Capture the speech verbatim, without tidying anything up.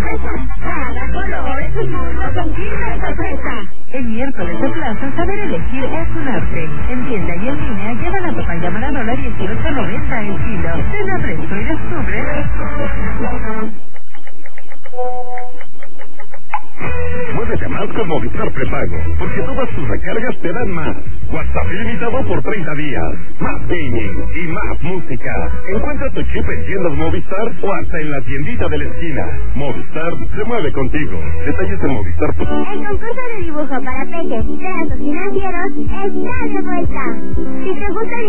sorpresa. Cada color es un mundo con clima de sorpresa. El miércoles de plaza, saber elegir es un arte. En tienda y en línea, lleva la papaya Maradola dieciocho noventa el kilo. Ven a Presto y descubre. Muévete más con Movistar Prepago, porque todas tus recargas te dan más. WhatsApp ilimitado por treinta días, más gaming y más música. Encuentra tu chip en tiendas Movistar o hasta en la tiendita de la esquina. Movistar se mueve contigo. Detalles en Movistar. El concurso de dibujo para peques y trazos financieros está de vuelta. Si te gusta